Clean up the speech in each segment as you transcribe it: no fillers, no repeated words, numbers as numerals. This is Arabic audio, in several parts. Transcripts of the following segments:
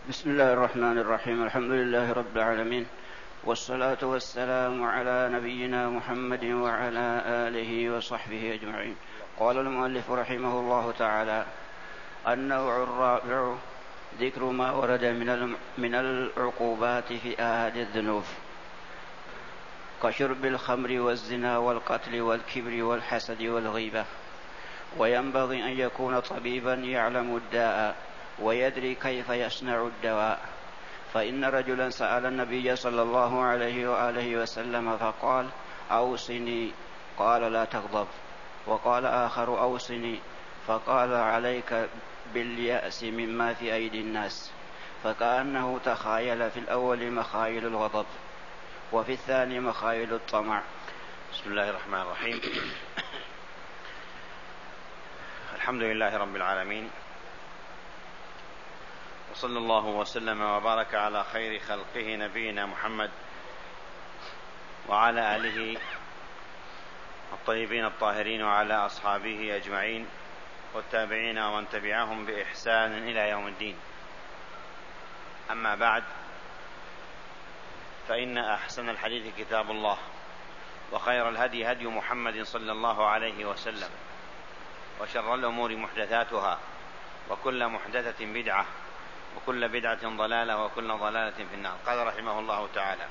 بسم الله الرحمن الرحيم. الحمد لله رب العالمين، والصلاة والسلام على نبينا محمد وعلى آله وصحبه أجمعين. قال المؤلف رحمه الله تعالى: النوع الرابع: ذكر ما ورد من العقوبات في آحاد الذنوب، كشرب الخمر والزنا والقتل والكبر والحسد والغيبة. وينبغي أن يكون طبيبا يعلم الداء ويدري كيف يصنع الدواء. فإن رجلا سأل النبي صلى الله عليه وآله وسلم فقال: أوصني. قال: لا تغضب. وقال آخر: أوصني. فقال: عليك باليأس مما في أيدي الناس. فكأنه تخايل في الأول مخايل الغضب، وفي الثاني مخايل الطمع. بسم الله الرحمن الرحيم. الحمد لله رب العالمين، وصلى الله وسلم وبارك على خير خلقه نبينا محمد وعلى آله الطيبين الطاهرين وعلى أصحابه أجمعين والتابعين ومن تبعهم بإحسان إلى يوم الدين. أما بعد، فإن أحسن الحديث كتاب الله، وخير الهدي هدي محمد صلى الله عليه وسلم، وشر الأمور محدثاتها، وكل محدثة بدعة، وكل بدعة ضلالة، وكل ضلالة في النار. قال رحمه الله تعالى: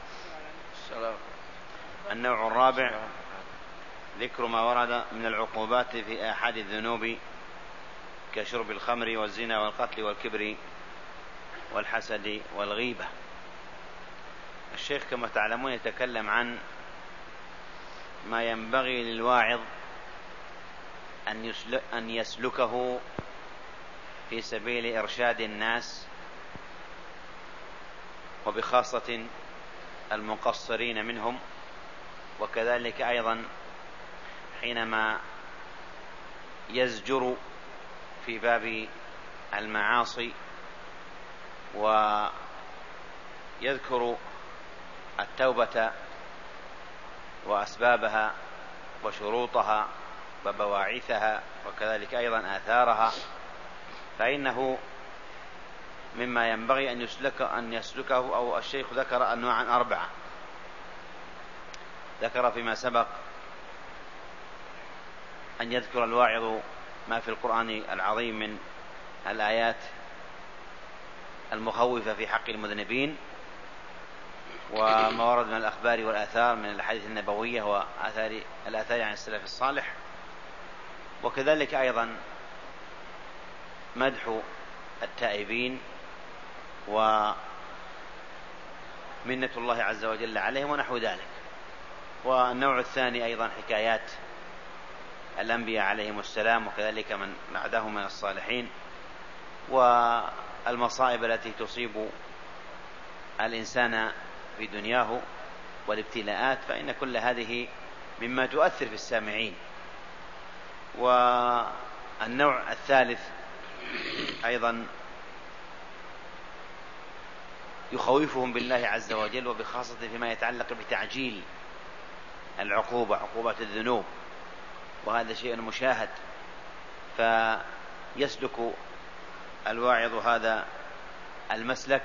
النوع الرابع: ذكر ما ورد من العقوبات في آحاد الذنوب، كشرب الخمر والزنا والقتل والكبر والحسد والغيبة. الشيخ كما تعلمون يتكلم عن ما ينبغي للواعظ أن يسلكه في سبيل إرشاد الناس، وبخاصة المقصرين منهم، وكذلك أيضا حينما يزجر في باب المعاصي ويذكر التوبة وأسبابها وشروطها وبواعثها، وكذلك أيضا آثارها، فإنه مما ينبغي أن يسلكه. أو الشيخ ذكر أنواعا 4. ذكر فيما سبق أن يذكر الواعظ ما في القرآن العظيم من الآيات المخوفة في حق المذنبين، وما ورد من الأخبار والآثار من الأحاديث النبوية والآثار عن السلف الصالح، وكذلك أيضا مدح التائبين ومنة الله عز وجل عليهم ونحو ذلك. والنوع الثاني أيضا حكايات الأنبياء عليهم السلام، وكذلك من بعدهم من الصالحين، والمصائب التي تصيب الإنسان في دنياه والابتلاءات، فإن كل هذه مما تؤثر في السامعين. والنوع الثالث أيضا يخوفهم بالله عز وجل، وبخاصة فيما يتعلق بتعجيل العقوبة، عقوبة الذنوب، وهذا شيء مشاهد. فيسلك الواعظ هذا المسلك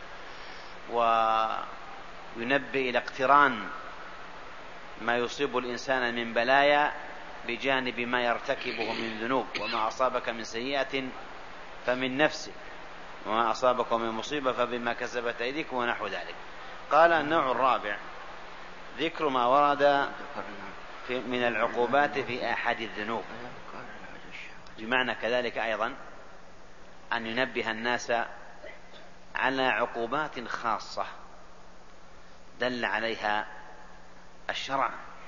وينبه إلى اقتران ما يصيب الإنسان من بلايا بجانب ما يرتكبه من ذنوب. وما أصابك من سيئة فمن نفسك، وما أصابك من مصيبة فبما كسبت أيديكم، ونحو ذلك. قال: النوع الرابع: ذكر ما ورد من العقوبات في آحاد الذنوب، بمعنى كذلك أيضا أن ينبه الناس على عقوبات خاصة دل عليها الشرع،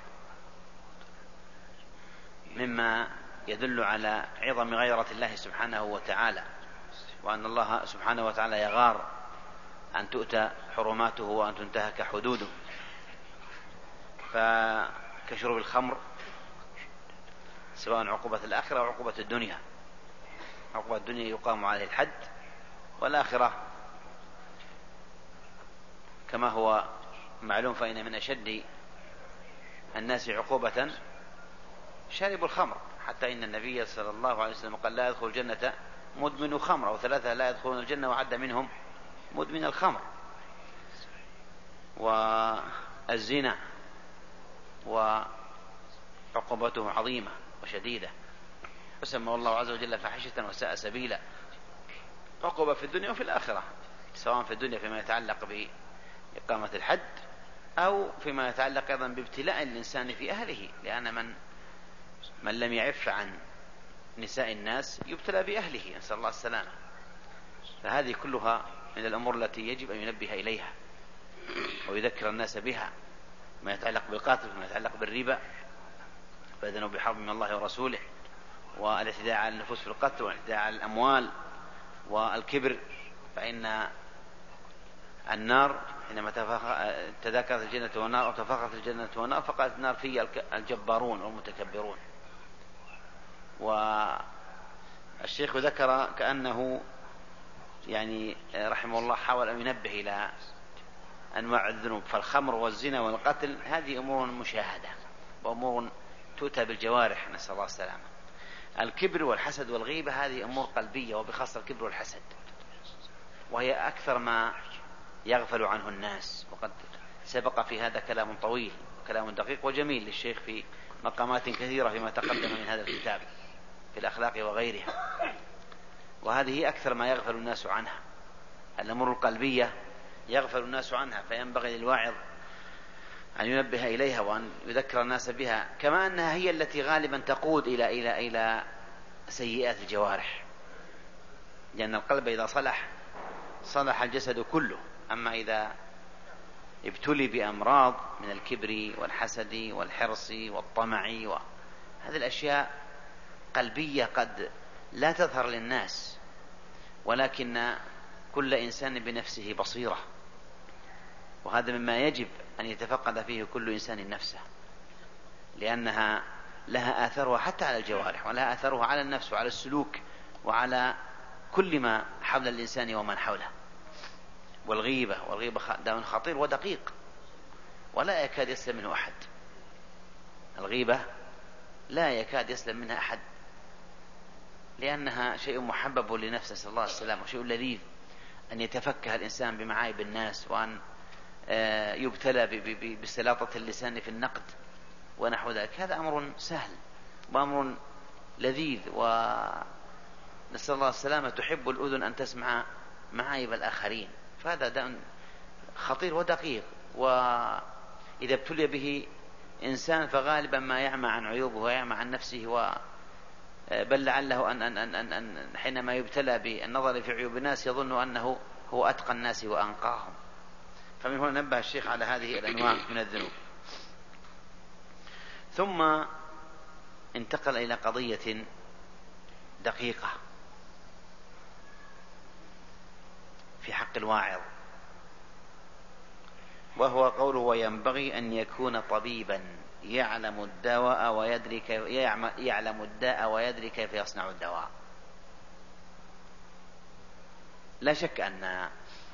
مما يدل على عظم غيرة الله سبحانه وتعالى، وأن الله سبحانه وتعالى يغار أن تؤتى حرماته وأن تنتهك حدوده. فكشرب الخمر، سواء عقوبة الآخرة أو عقوبة الدنيا. عقوبة الدنيا يقام عليه الحد، والآخرة كما هو معلوم فإن من أشد الناس عقوبة شارب الخمر، حتى إن النبي صلى الله عليه وسلم قال: لا يدخل الجنة مدمن خمر، أو 3 لا يدخلون الجنة وعد منهم مدمن الخمر والزنا، وعقوبته عظيمة وشديدة، وسمى الله عز وجل فاحشة وساء سبيلا. عقوبة في الدنيا وفي الآخرة، سواء في الدنيا فيما يتعلق بإقامة الحد، أو فيما يتعلق أيضا بابتلاء الإنسان في أهله، لأن من لم يعف عن نساء الناس يبتلى بأهله، نسأل الله السلامة. فهذه كلها من الأمور التي يجب أن ينبه إليها ويذكر الناس بها، ما يتعلق بالقاتل وما يتعلق بالربا، فأذنوا بحرب من الله ورسوله، والاعتداء على النفوس في القتل، والاعتداء على الأموال، والكبر. فإن النار حينما تذاكرت الجنة والنار أو تفاخرت الجنة والنار فقالت النار في الجبارون والمتكبرون. والشيخ ذكر كأنه يعني رحمه الله حاول أن ينبه إلى أنواع الذنوب، فالخمر والزنا والقتل هذه أمور مشاهدة وأمور تؤتى بالجوارح، نسأل الله السلامة. الكبر والحسد والغيبة هذه أمور قلبية، وبخاصة الكبر والحسد، وهي أكثر ما يغفل عنه الناس، وقد سبق في هذا كلام طويل وكلام دقيق وجميل للشيخ في مقامات كثيرة فيما تقدم من هذا الكتاب في الأخلاق وغيرها. وهذه أكثر ما يغفل الناس عنها، الأمور القلبية يغفل الناس عنها، فينبغي للواعظ أن ينبه إليها وأن يذكر الناس بها، كما أنها هي التي غالبا تقود إلى سيئات الجوارح، لأن القلب إذا صلح الجسد كله. أما إذا ابتلي بأمراض من الكبر والحسد والحرص والطمع هذه الأشياء قلبية قد لا تظهر للناس، ولكن كل إنسان بنفسه بصيرة، وهذا مما يجب أن يتفقد فيه كل إنسان نفسه، لأنها لها آثارها حتى على الجوارح، ولها آثارها على النفس وعلى السلوك وعلى كل ما حول الإنسان ومن حوله. والغيبة داء خطير ودقيق ولا يكاد يسلم منه أحد. الغيبة لا يكاد يسلم منها أحد، لأنها شيء محبب لنفسه، نسأل الله السلامة، وشيء لذيذ أن يتفكه الإنسان بمعايب الناس، وأن يبتلى بسلاطة اللسان في النقد ونحو ذلك. هذا أمر سهل وأمر لذيذ، ونسأل الله السلامة. تحب الأذن أن تسمع معايب الآخرين، فهذا داء خطير ودقيق، وإذا ابتلي به إنسان فغالبا ما يعمى عن عيوبه ويعمى عن نفسه، بل لعله أن حينما يبتلى بالنظر في عيوب الناس يظن أنه هو أتقى الناس وأنقاهم. فمن هنا نبه الشيخ على هذه الأنواع من الذنوب. ثم انتقل إلى قضية دقيقة في حق الواعظ، وهو قوله: وينبغي أن يكون طبيبا يعلم الدواء ويدري كيف يصنع الدواء. لا شك أن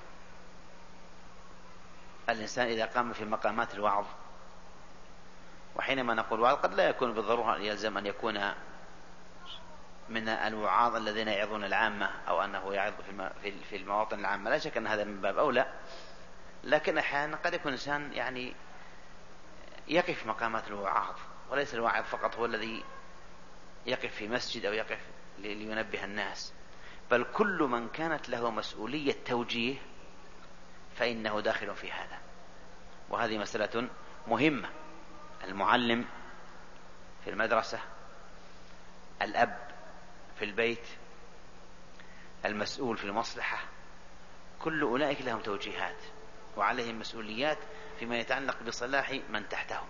الإنسان إذا قام في مقامات الوعظ، وحينما نقول وعظ قد لا يكون بالضرورة يلزم أن يكون من الوعاظ الذين يعظون العامة، أو أنه يعظ في المواطن العامة، لا شك أن هذا من باب أولى، لكن أحيانا قد يكون إنسان يعني يقف في مقامات الوعاظ، وليس الواعظ فقط هو الذي يقف في مسجد أو يقف لينبه الناس، بل كل من كانت له مسؤولية توجيه فإنه داخل في هذا. وهذه مسألة مهمة. المعلم في المدرسة، الأب في البيت، المسؤول في المصلحة، كل أولئك لهم توجيهات وعليهم مسؤوليات فيما يتعلق بصلاح من تحتهم.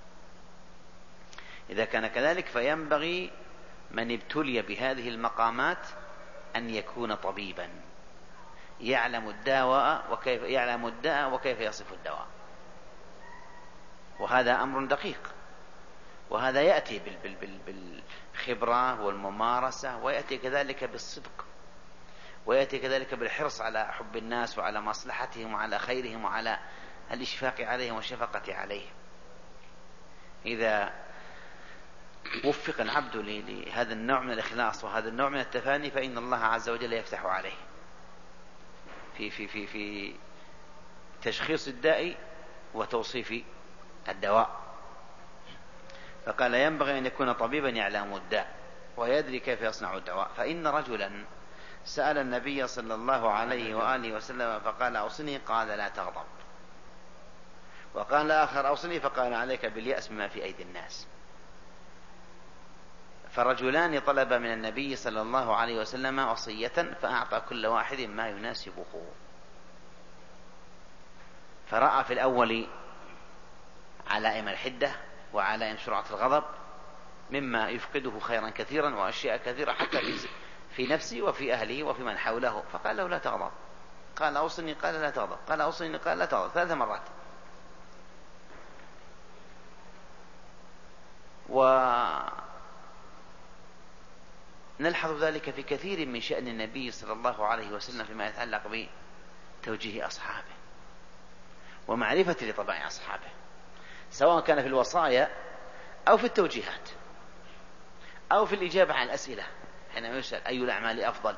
إذا كان كذلك فينبغي من ابتلي بهذه المقامات أن يكون طبيبا يعلم الداء وكيف يصف الدواء. وهذا أمر دقيق، وهذا يأتي بالخبرة والممارسة، ويأتي كذلك بالصدق، ويأتي كذلك بالحرص على حب الناس وعلى مصلحتهم وعلى خيرهم وعلى الإشفاق عليهم والشفقة عليهم. إذا وفق العبد لهذا النوع من الإخلاص وهذا النوع من التفاني فإن الله عز وجل يفتح عليه. في تشخيص الداء وتوصيف الدواء. فقال ينبغي أن يكون طبيبا يعلم الداء ويدري كيف يصنع الدواء. فإن رجلا سأل النبي صلى الله عليه وآله وسلم فقال أوصني، قال لا تغضب. وقال آخر أوصني، فقال عليك باليأس مما في أيدي الناس. فرجلان طلب من النبي صلى الله عليه وسلم وصية فأعطى كل واحد ما يناسبه. فرأى في الأول علائم الحدة وعلائم سرعة الغضب مما يفقده خيرا كثيرا وأشياء كثيرة حتى في نفسه وفي أهله وفي من حوله. فقال له لا تغضب. قال أوصني، قال لا تغضب. قال أوصني، قال لا تغضب 3 مرات. ونلحظ ذلك في كثير من شأن النبي صلى الله عليه وسلم فيما يتعلق بتوجيه أصحابه ومعرفة لطباع أصحابه، سواء كان في الوصايا أو في التوجيهات أو في الإجابة عن الأسئلة حينما يسأل أي الأعمال أفضل.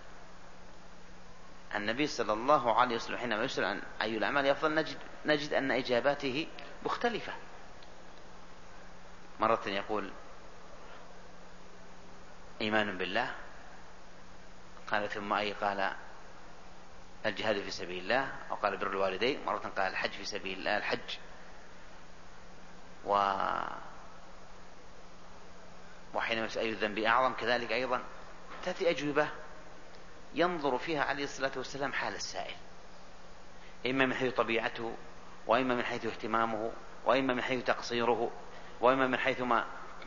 النبي صلى الله عليه وسلم حينما يسأل عن أي الأعمال أفضل نجد أن إجاباته مختلفة. مرة يقول إيمان بالله، قال ثم أي؟ قال الجهاد في سبيل الله، أو قال بر الوالدين. مرة قال الحج في سبيل الله، الحج. وحينما يسأل أي الذنب أعظم كذلك أيضا تأتي أجوبة ينظر فيها عليه الصلاة والسلام حال السائل، إما من حيث طبيعته، وإما من حيث اهتمامه، وإما من حيث تقصيره، وإما من حيث ما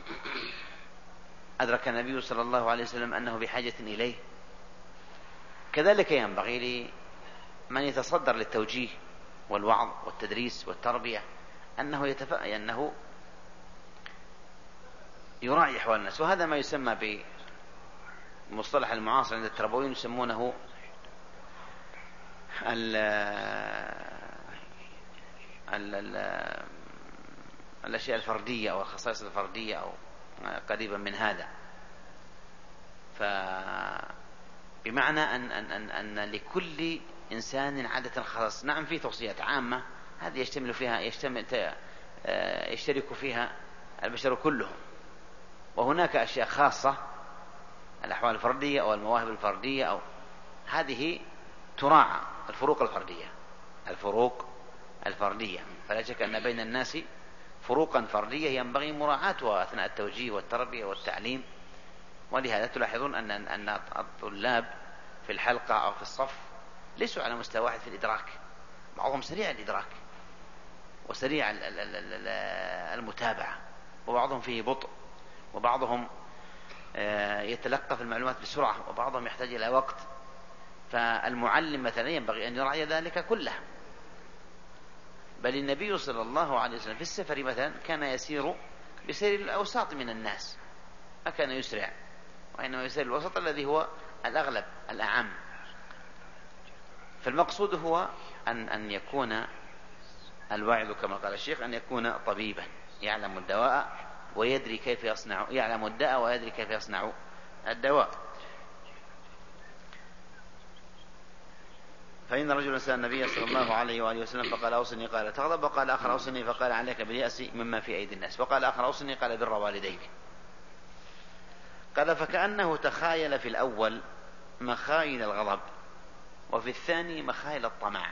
أدرك النبي صلى الله عليه وسلم أنه بحاجة إليه. كذلك ينبغي لمن يتصدر للتوجيه والوعظ والتدريس والتربية أنه يراعي أحوال الناس. وهذا ما يسمى بمصطلح المعاصر عند التربويين يسمونه الأشياء الفردية أو الخصائص الفردية أو قريبا من هذا. بمعنى أن لكل إنسان عادة خاص. نعم في توصيات عامة هذه يشترك فيها البشر كلهم، وهناك أشياء خاصة الأحوال الفردية أو المواهب الفردية أو هذه تراعى الفروق الفردية. فلا شك أن بين الناس فروقا فردية ينبغي مراعاتها أثناء التوجيه والتربية والتعليم. ولهذا تلاحظون أن الطلاب في الحلقة أو في الصف ليسوا على مستوى واحد في الإدراك. بعضهم سريع الإدراك وسريع المتابعة، وبعضهم فيه بطء، وبعضهم يتلقف المعلومات بسرعة، وبعضهم يحتاج إلى وقت. فالمعلم مثلا ينبغي أن يراعي ذلك كله. بل النبي صلى الله عليه وسلم في السفر مثلا كان يسير بسير الأوساط من الناس، ما كان يسرع، وإنما يسير الوسط الذي هو الأغلب الأعم. فالمقصود هو أن يكون الواعظ كما قال الشيخ أن يكون طبيبا يعلم الدواء ويدري كيف يصنع، يعلم الداء ويدري كيف يصنع الدواء. فإن رجلا سأل النبي صلى الله عليه وآله وسلم فقال أوصني، قال تغضب. وقال آخر أوصني، فقال عليك باليأس مما في أيدي الناس. وقال آخر أوصني، قال بر والديك. قال فكأنه تخايل في الأول مخايل الغضب، وفي الثاني مخايل الطمع،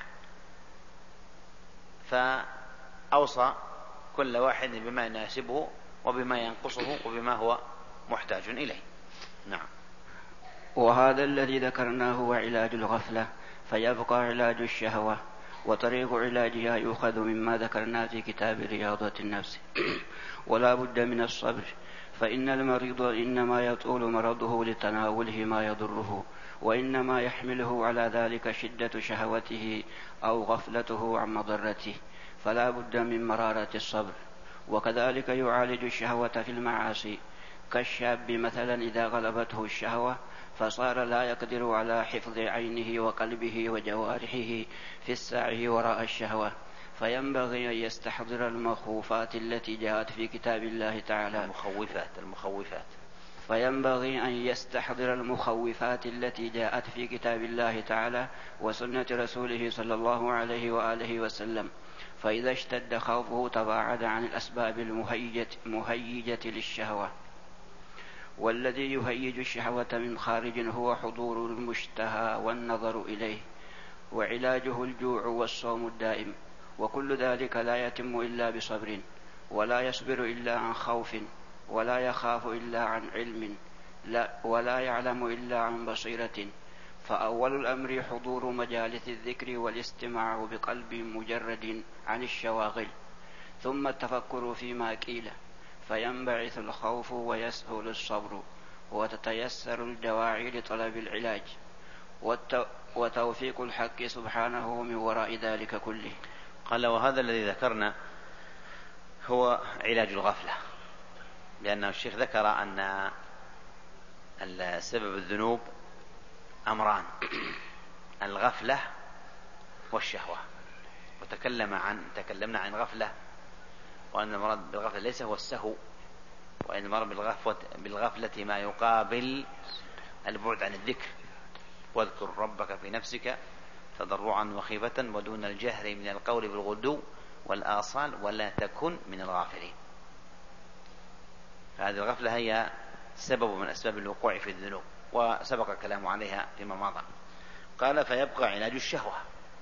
فأوصى كل واحد بما يناسبه وبما ينقصه وبما هو محتاج إليه. نعم. وهذا الذي ذكرناه هو علاج الغفلة، فيبقى علاج الشهوة، وطريق علاجها يؤخذ مما ذكرنا في كتاب رياضة النفس. ولا بد من الصبر، فإن المريض إنما يطول مرضه لتناوله ما يضره، وإنما يحمله على ذلك شدة شهوته أو غفلته عن مضرته، فلا بد من مرارة الصبر. وكذلك يعالج الشهوة في المعاصي، كالشاب مثلا إذا غلبته الشهوة فصار لا يقدر على حفظ عينه وقلبه وجوارحه في السعي وراء الشهوة، فينبغي أن يستحضر المخوفات التي جاءت في كتاب الله تعالى. المخوفات فينبغي أن يستحضر المخوفات التي جاءت في كتاب الله تعالى وسنة رسوله صلى الله عليه وآله وسلم، فإذا اشتد خوفه تباعد عن الأسباب المهيجة للشهوة. والذي يهيج الشهوة من خارج هو حضور المشتهى والنظر إليه، وعلاجه الجوع والصوم الدائم، وكل ذلك لا يتم إلا بصبر، ولا يصبر إلا عن خوف، ولا يخاف إلا عن علم، ولا يعلم إلا عن بصيرة. فأول الأمر حضور مجالس الذكر والاستماع بقلب مجرد عن الشواغل، ثم التفكر فيما قيل، فينبعث الخوف ويسهل الصبر، وتتيسر الدواعي لطلب العلاج، وتوفيق الحق سبحانه من وراء ذلك كله. قال: وهذا الذي ذكرنا هو علاج الغفلة، لأنه الشيخ ذكر أن سبب الذنوب أمران: الغفلة والشهوة. تكلمنا عن غفلة، وأن المراد بالغفلة ليس هو السهو، وإن المراد بالغفلة ما يقابل البعد عن الذكر: واذكر ربك في نفسك تضرعا وخيفة ودون الجهر من القول بالغدو والآصال ولا تكن من الغافلين. فهذه الغفلة هي سبب من أسباب الوقوع في الذنوب، وسبق الكلام عليها فيما مضى. قال: فيبقى علاج الشهوة.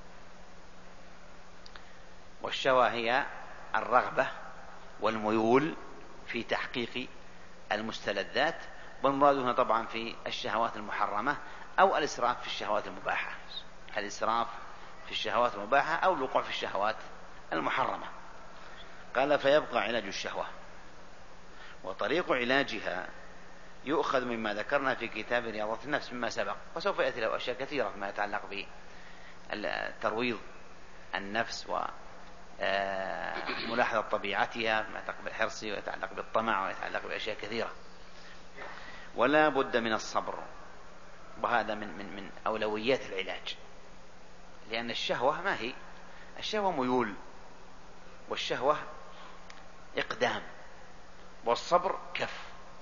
والشهوة هي الرغبة والميول في تحقيق المستلذات، والمراد هنا طبعا في الشهوات المحرمة أو الإسراف في الشهوات المباحة، الإسراف في الشهوات المباحة أو الوقوع في الشهوات المحرمة. قال: فيبقى علاج الشهوة. وطريق علاجها يؤخذ مما ذكرنا في كتاب رياضة النفس مما سبق، وسوف يأتي له أشياء كثيرة فيما يتعلق بترويض النفس وملاحظة طبيعتها، ما يتعلق بالحرص ويتعلق بالطمع ويتعلق بأشياء كثيرة. ولا بد من الصبر، وهذا من أولويات العلاج، لأن الشهوة ما هي؟ الشهوة ميول، والشهوة إقدام، والصبر كف.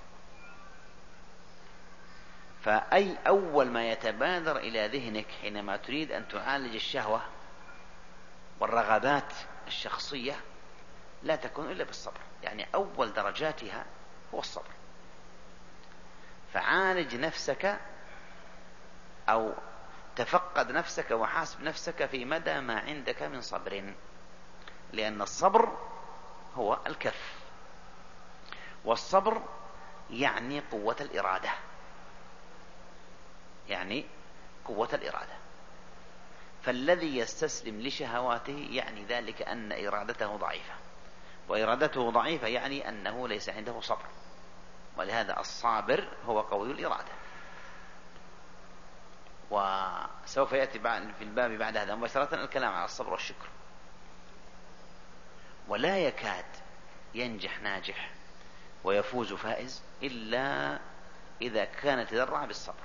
فأي أول ما يتبادر إلى ذهنك حينما تريد أن تعالج الشهوة والرغبات الشخصية لا تكون إلا بالصبر، يعني أول درجاتها هو الصبر. فعالج نفسك أو تفقد نفسك وحاسب نفسك في مدى ما عندك من صبر، لأن الصبر هو الكف، والصبر يعني قوة الإرادة، يعني قوة الإرادة. فالذي يستسلم لشهواته يعني ذلك أن إرادته ضعيفة، وإرادته ضعيفة يعني أنه ليس عنده صبر، ولهذا الصابر هو قوي الإرادة. وسوف يأتي في الباب بعد هذا مباشرة الكلام على الصبر والشكر. ولا يكاد ينجح ناجح ويفوز فائز إلا إذا كان تدرع بالصبر.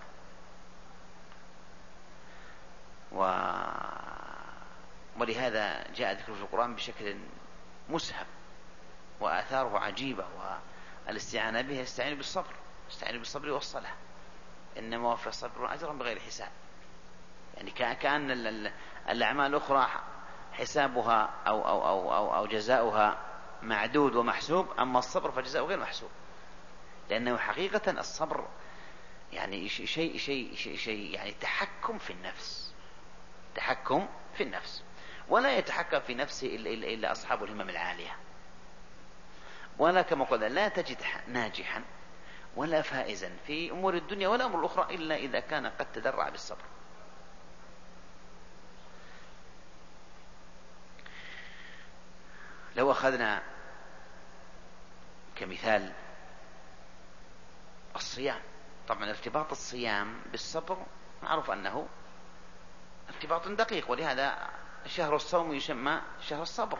ولهذا جاء ذكره في القرآن بشكل مسهب، وآثاره عجيبة، والاستعانة به يستعين بالصبر، يستعين بالصبر والصلاة، إنما وفى الصبر أجرا بغير حساب. يعني كأن الأعمال الأخرى حسابها أو جزاؤها معدود ومحسوب، أما الصبر فجزاؤه غير محسوب، لأنه حقيقة الصبر يعني شيء يعني تحكم في النفس، تحكم في النفس. ولا يتحكم في نفسه إلا أصحاب الهمم العالية. ولا كما قلنا لا تجد ناجحا ولا فائزا في أمور الدنيا ولا أمور الأخرى إلا إذا كان قد تدرع بالصبر. لو أخذنا كمثال الصيام، طبعا ارتباط الصيام بالصبر معروف أنه ارتباط دقيق، ولهذا شهر الصوم يسمى شهر الصبر.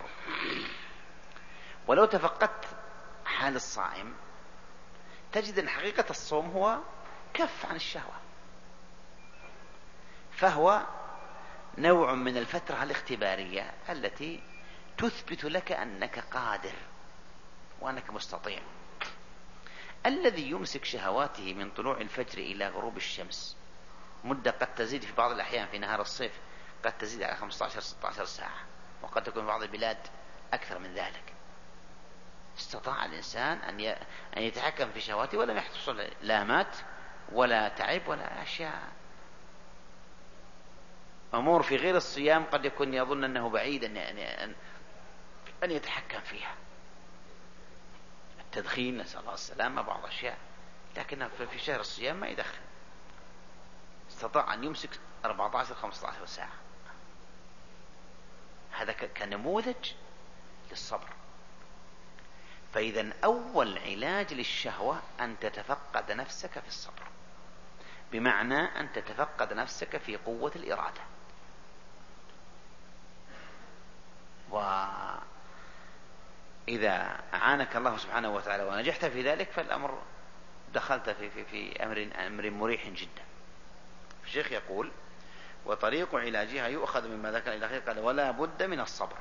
ولو تفقدت حال الصائم تجد أن حقيقة الصوم هو كف عن الشهوة، فهو نوع من الفترة الاختبارية التي تثبت لك أنك قادر وأنك مستطيع. الذي يمسك شهواته من طلوع الفجر إلى غروب الشمس مدة قد تزيد في بعض الأحيان في نهار الصيف قد تزيد على 15-16 ساعة، وقد تكون في بعض البلاد أكثر من ذلك. استطاع الإنسان أن يتحكم في شهواته ولم يحصل لا مات ولا تعب ولا أشياء. أمور في غير الصيام قد يكون يظن أنه بعيد أن يتحكم فيها، التدخين نسأل الله السلامة، بعض الأشياء، لكن في شهر الصيام ما يدخن. استطاع أن يمسك 14-15 ساعة. هذا كنموذج للصبر. فإذا أول علاج للشهوة أن تتفقد نفسك في الصبر، بمعنى أن تتفقد نفسك في قوة الإرادة. وإذا أعانك الله سبحانه وتعالى ونجحت في ذلك فالأمر دخلت في أمر مريح جدا. الشيخ يقول: وطريق علاجها يؤخذ مما ذكر إلى آخره. قال: ولا بد من الصبر،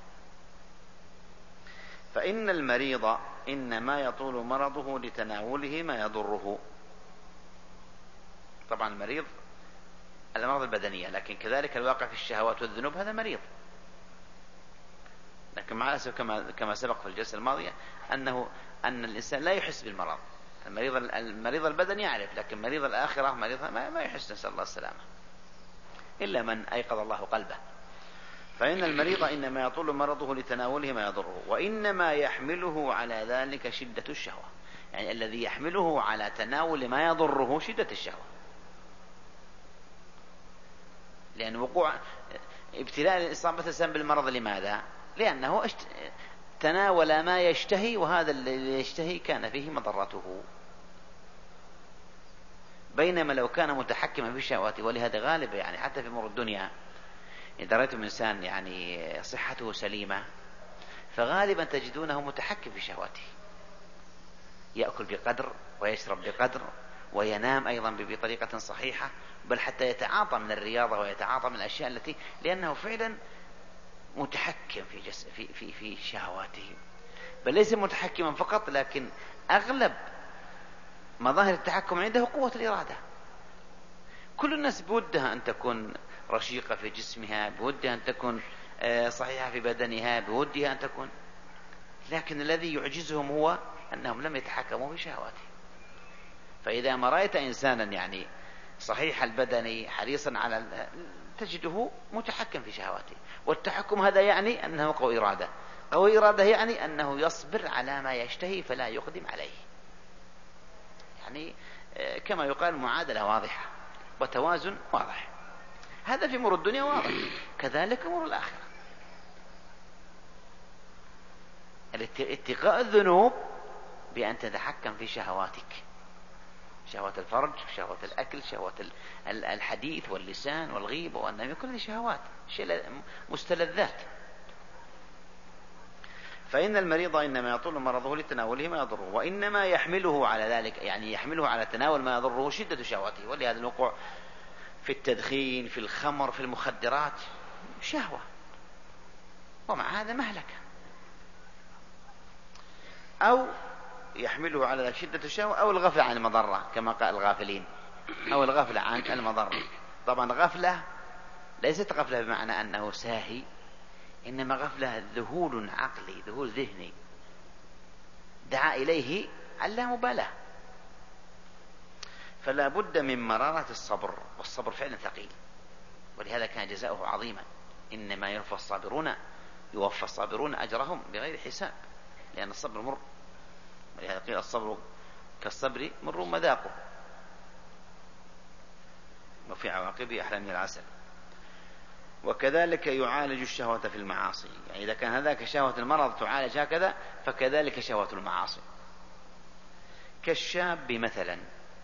فإن المريض إنما يطول مرضه لتناوله ما يضره. طبعا المريض الأمراض البدنية، لكن كذلك الواقع في الشهوات والذنوب هذا مريض. لكن مع الأسف كما سبق في الجلسة الماضية أن الإنسان لا يحس بالمرض. المريض البدني يعرف، لكن مريض الآخرة ما يحس، نسأل الله السلامة، إلا من أيقظ الله قلبه. فإن المريض إنما يطول مرضه لتناوله ما يضره، وإنما يحمله على ذلك شدة الشهوة. يعني الذي يحمله على تناول ما يضره شدة الشهوة. لأن وقوع ابتلاء الإصابة الإنسان بالمرض لماذا؟ لأنه تناول ما يشتهي، وهذا الذي يشتهي كان فيه مضرته. بينما لو كان متحكما في شهواته، ولهذا غالب يعني حتى في أمور الدنيا إذا رأيتم إنسان يعني صحته سليمة فغالبا تجدونه متحكم في شهواته، يأكل بقدر ويشرب بقدر وينام أيضا بطريقة صحيحة، بل حتى يتعاطى من الرياضة ويتعاطى من الأشياء التي لأنه فعلا متحكم في شهواته. بل ليس متحكما فقط، لكن أغلب مظاهر التحكم عنده قوة الإرادة. كل الناس بودها أن تكون رشيقة في جسمها، بودها أن تكون صحيحة في بدنها، بودها أن تكون، لكن الذي يعجزهم هو أنهم لم يتحكموا في شهواته. فإذا ما رأيت إنسانا يعني صحيح البدني حريصا على تجده متحكم في شهواته، والتحكم هذا يعني أنه قوي إرادة. قوي إرادة يعني أنه يصبر على ما يشتهي فلا يقدم عليه. يعني كما يقال معادلة واضحة وتوازن واضح. هذا في أمور الدنيا واضح، كذلك أمور الآخرة. اتقاء الذنوب بأن تتحكم في شهواتك، شهوة الفرج، شهوة الأكل، شهوة الحديث واللسان والغيبة والنميمة، كل هذه شهوات مستلذات. فإن المريض إنما يطول مرضه لتناوله ما يضره، وإنما يحمله على ذلك، يعني يحمله على تناول ما يضره شدة شهوته. ولهذا الوقوع في التدخين، في الخمر، في المخدرات شهوة، ومع هذا مهلكة. أو يحمله على شدة الشهوة أو الغفلة عن المضرة كما قال الغافلين، أو الغفلة عن المضرة. طبعا غفلة ليست غفلة بمعنى أنه ساهي، إنما غفلة ذهول عقلي، ذهول ذهني دعا إليه على مبالاة. فلا بد من مرارة الصبر، والصبر فعلا ثقيل، ولهذا كان جزاؤه عظيما. إنما يوفى الصابرون أجرهم بغير حساب، لأن الصبر مر، ولهذا قيل الصبر كالصبر مر مذاقه وفي عواقبه أحلى من العسل. وكذلك يعالج الشهوة في المعاصي، يعني إذا كان هذاك شهوة المرض تعالج هكذا، فكذلك شهوة المعاصي. كالشاب مثلا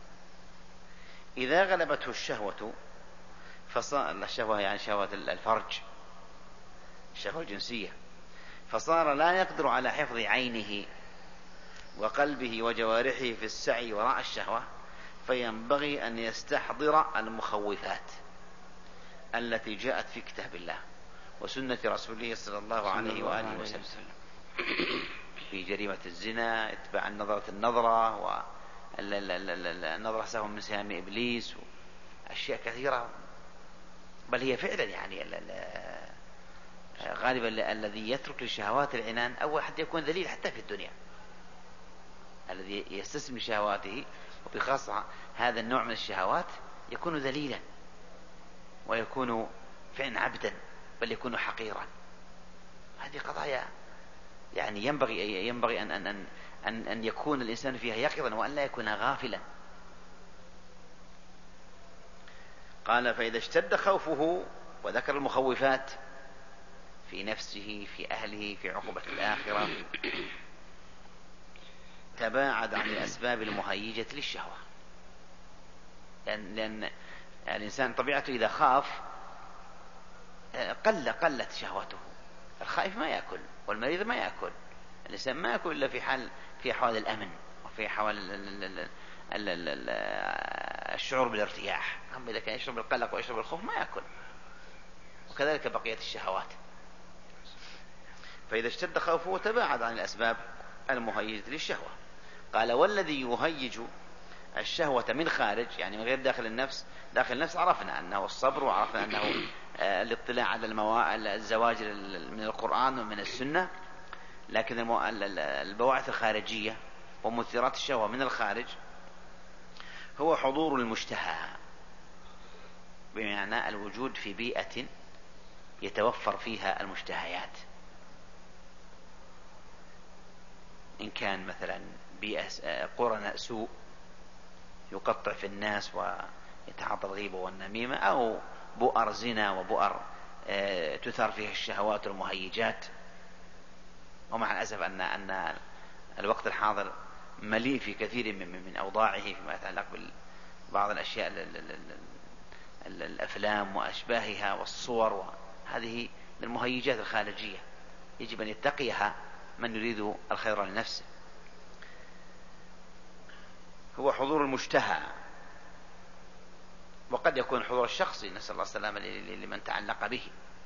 إذا غلبته الشهوة الشهوة يعني شهوة الفرج، الشهوة الجنسية، فصار لا يقدر على حفظ عينه وقلبه وجوارحه في السعي وراء الشهوة، فينبغي أن يستحضر المخوفات التي جاءت في كتاب الله وسنة رسوله صلى الله عليه وآله وسلم. في جريمة الزنا، اتباع النظرة والنظرة سهم من سهام إبليس، أشياء كثيرة. بل هي فعلا يعني غالبا الذي يترك للشهوات العنان أول حتى يكون ذليل حتى في الدنيا. الذي يستسلم لشهواته وبخاصة هذا النوع من الشهوات يكون ذليلا، ويكون فعلا عبدا، بل يكون حقيرا. هذه قضايا يعني ينبغي أن يكون الإنسان فيها يقظا، وأن لا يكون غافلا. قال: فإذا اشتد خوفه، وذكر المخوفات في نفسه، في أهله، في عقوبة الآخرة، تباعد عن الأسباب المهيجة للشهوة. لأن الإنسان طبيعته إذا خاف قلت شهوته. الخائف ما يأكل، والمريض ما يأكل. الإنسان ما يأكل إلا في أحوال الأمن، وفي أحوال الشعور بالارتياح. أما إذا كان يشرب القلق ويشرب الخوف ما يأكل. وكذلك بقية الشهوات. فإذا اشتد خوفه تباعد عن الأسباب المهيجة للشهوة. قال: والذي يهيج الشهوة من خارج، يعني من غير داخل النفس. داخل النفس عرفنا أنه الصبر، وعرفنا أنه الاطلاع على الزواجر من القرآن ومن السنة. لكن البواعث الخارجية ومثيرات الشهوة من الخارج هو حضور المشتهى، بمعنى الوجود في بيئة يتوفر فيها المشتهيات. إن كان مثلا بيئة قرناء سوء يقطع في الناس ويتعاطى الغيبة والنميمة، أو بؤر زنا وبؤر تثار فيها الشهوات والمهيجات. ومع الأسف أن الوقت الحاضر مليء في كثير من أوضاعه فيما يتعلق ببعض الأشياء، الأفلام وأشباهها والصور، وهذه من المهيجات الخارجية يجب أن يتقيها من يريد الخير لنفسه. هو حضور المشتهى، وقد يكون حضور الشخصي، نسأل الله السلامة لمن تعلق به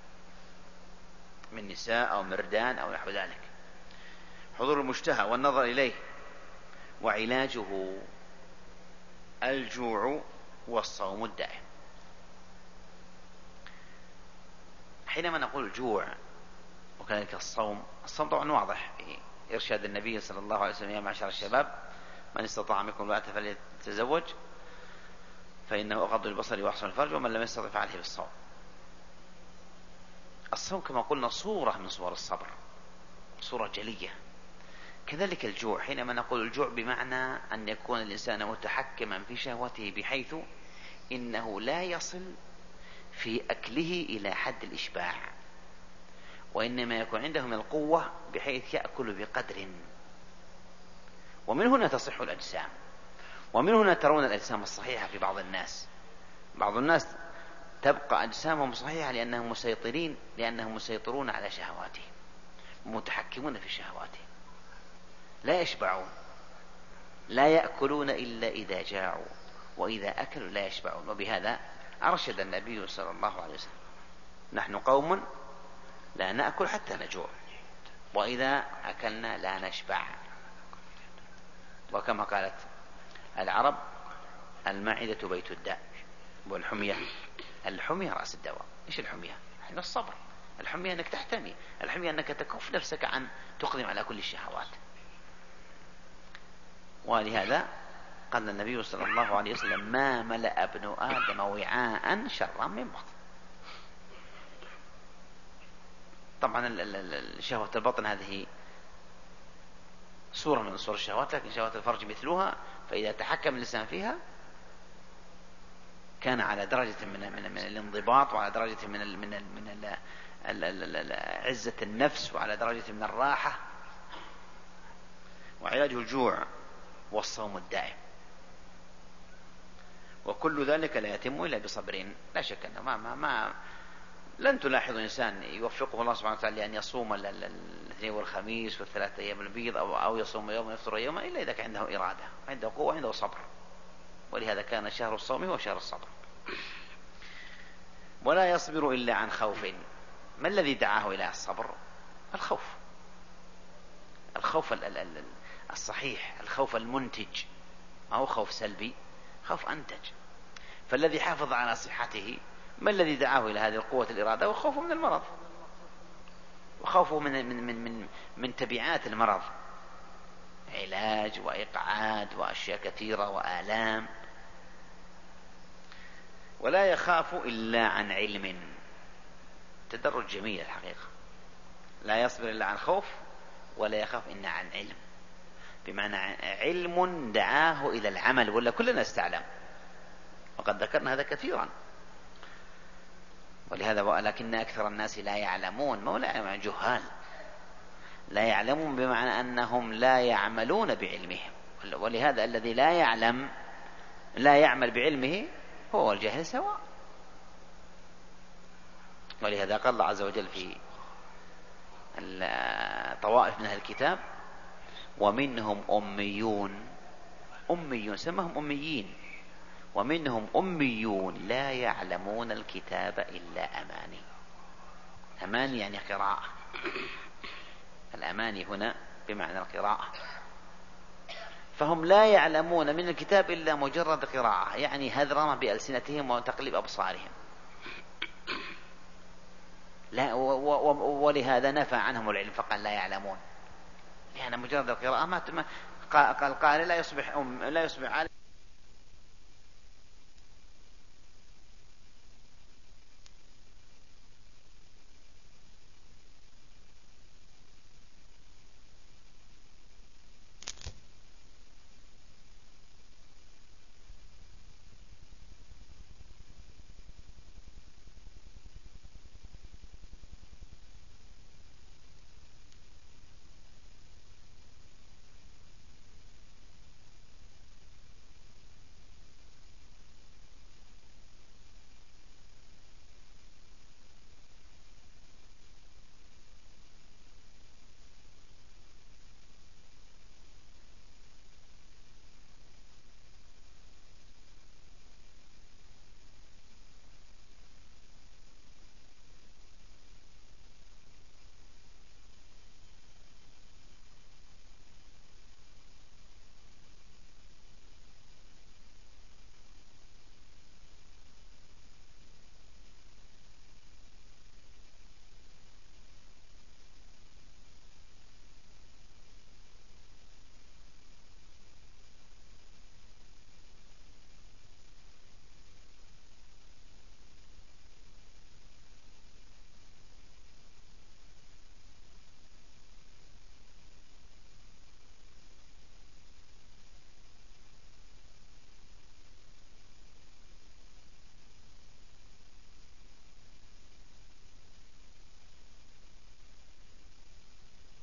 من نساء أو مردان أو نحو ذلك. حضور المشتهى والنظر إليه. وعلاجه الجوع والصوم الدائم. حينما نقول الجوع وكذلك الصوم طبعا واضح في إرشاد النبي صلى الله عليه وسلم: يا معشر الشباب من استطاع منكم الباءة فليتزوج فإنه أغض البصر وأحسن الفرج، ومن لم يستطع فعليه بالصوم. الصوم كما قلنا صورة من صور الصبر، صورة جلية. كذلك الجوع، حينما نقول الجوع بمعنى أن يكون الإنسان متحكما في شهوته بحيث إنه لا يصل في أكله إلى حد الإشباع، وإنما يكون عنده من القوة بحيث يأكل بقدر. ومن هنا تصح الأجسام، ومن هنا ترون الأجسام الصحيحة في بعض الناس. بعض الناس تبقى أجسامهم صحيحة لأنهم مسيطرون على شهواتهم، متحكمون في شهواتهم، لا يشبعون، لا يأكلون إلا إذا جاعوا، وإذا أكلوا لا يشبعون. وبهذا أرشد النبي صلى الله عليه وسلم: نحن قوم لا نأكل حتى نجوع، وإذا أكلنا لا نشبع. وكما قالت العرب: المعدة بيت الداء، والحمية رأس الدواء. إيش الحمية؟ حين الصبر. الحمية أنك تحتمي، الحمية أنك تكف نفسك عن تقدم على كل الشهوات. ولهذا قال النبي صلى الله عليه وسلم: ما ملأ ابن آدم وعاء شرا من بطن. طبعا شهوة البطن هذه صورة من صور الشهوات، لكن شهوة الفرج مثلها، فإذا تحكم الإنسان فيها كان على درجة من الانضباط، وعلى درجة من عزة النفس، وعلى درجة من الراحة. وعلاجه الجوع والصوم الدائم. وكل ذلك لا يتم إلا بصبر. لا شك أنه لن تلاحظ إنسان يوفقه الله سبحانه وتعالى أن يصوم الاثنين والخميس والثلاثة أيام البيض أو يصوم يوم ويفطر يوما إلا إذا كان عنده إرادة، عنده قوة، عنده صبر. ولهذا كان شهر الصوم هو شهر الصبر. ولا يصبر إلا عن خوف. ما الذي دعاه إلى الصبر؟ الخوف الخوف الصحيح، الخوف المنتج، ما هو خوف سلبي، خوف أنتج. فالذي حافظ على صحته ما الذي دعاه إلى هذه القوة الإرادة؟ وخوفه من المرض، وخوفه من تبعات المرض، علاج وإقعاد وأشياء كثيرة وآلام. ولا يخاف إلا عن علم. تدرج جميل الحقيقة. لا يصبر إلا عن خوف، ولا يخاف إلا عن علم، بمعنى علم دعاه إلى العمل، ولا كلنا نستعلم، وقد ذكرنا هذا كثيرا. ولهذا ولكن أكثر الناس لا يعلمون، ما لا جهال، لا يعلمون بمعنى أنهم لا يعملون بعلمهم. ولهذا الذي لا يعمل بعلمه هو الجاهل سواء. ولهذا قال الله عز وجل في طوائف من أهل الكتاب: ومنهم أميون سمهم أميين، ومنهم أميون لا يعلمون الكتاب إلا أماني. أماني يعني قراءة، الأماني هنا بمعنى القراءة. فهم لا يعلمون من الكتاب إلا مجرد قراءة، يعني هذرمة بألسنتهم وتقليب أبصارهم. لا ولهذا نفى عنهم العلم فقال لا يعلمون، لأن مجرد القراءة ما قال القارئ لا يصبح عالم